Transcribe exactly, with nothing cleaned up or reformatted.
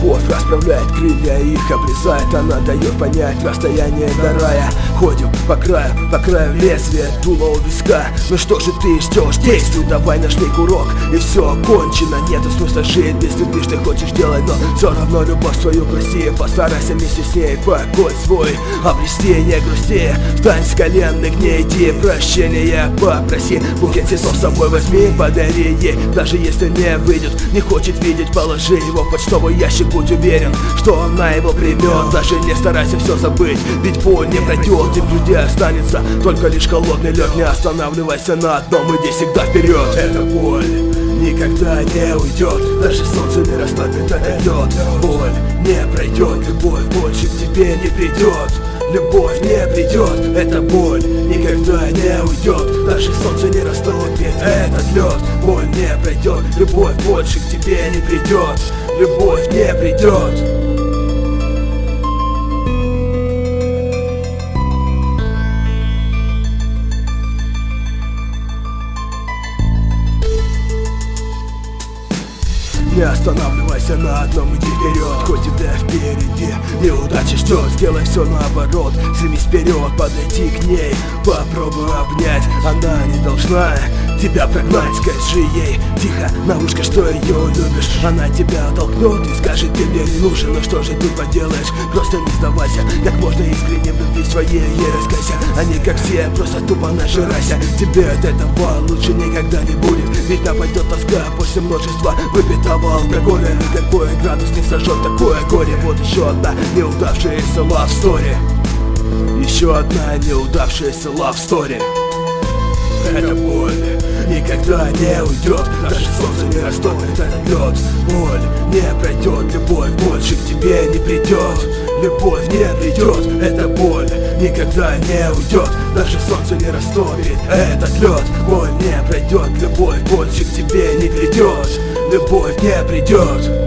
любовь расправляет крылья и их обрезает. Она дает понять расстояние до рая. Ходим по краю, по краю лезвия, дуло у виска. Ну что же ты ждешь? Действуй, давай нашли курок. И все кончено, нету смысла жить без любви, что хочешь делать, но все равно любовь свою прости. Постарайся вместе с ней покой свой обрести, не грусти. Встань с колен, не иди, прощения попроси. Букет цветов с собой возьми, подари ей. Даже если не выйдет, не хочет видеть, положи его в почтовый ящик. Будь уверен, что она его примет. Даже не старайся все забыть, ведь боль не пройдет, и в груди останется только лишь холодный лед. Не останавливайся на одном, иди всегда вперед. Эта боль никогда не уйдет, даже солнце не растопит этот лед. Боль не пройдет, любовь больше к тебе не придет. Любовь не придет, эта боль никогда не уйдет, даже солнце не растопит этот лед. Боль не пройдет, любовь больше к тебе не придет. Любовь не придет. Не останавливайся на одном, иди вперед, хоть тебя впереди неудача ждет. Сделай все наоборот, стремись вперед, подойти к ней, попробуй обнять. Она не должна тебя прогнать, скажи ей тихо на ушко, что ее любишь. Она тебя оттолкнет и скажет, ты мне не нужен. Но что же ты поделаешь, просто не сдавайся. Как можно искренне в любви своей ей раскайся. Они как все, просто тупо нажирайся. Тебе от этого лучше никогда не будет, ведь нападет тоска после множества выпитого алкоголя. Никакой градус не сожжет такое горе. Вот еще одна неудавшаяся love story. Еще одна неудавшаяся love story. Эта боль никогда не уйдет, даже солнце не растопит этот лед. Боль не пройдет, любовь больше к тебе не придет. Любовь не придет, эта боль никогда не уйдет, даже солнце не растопит этот лед. Боль не пройдет, любовь больше к тебе не придет. Любовь не придет.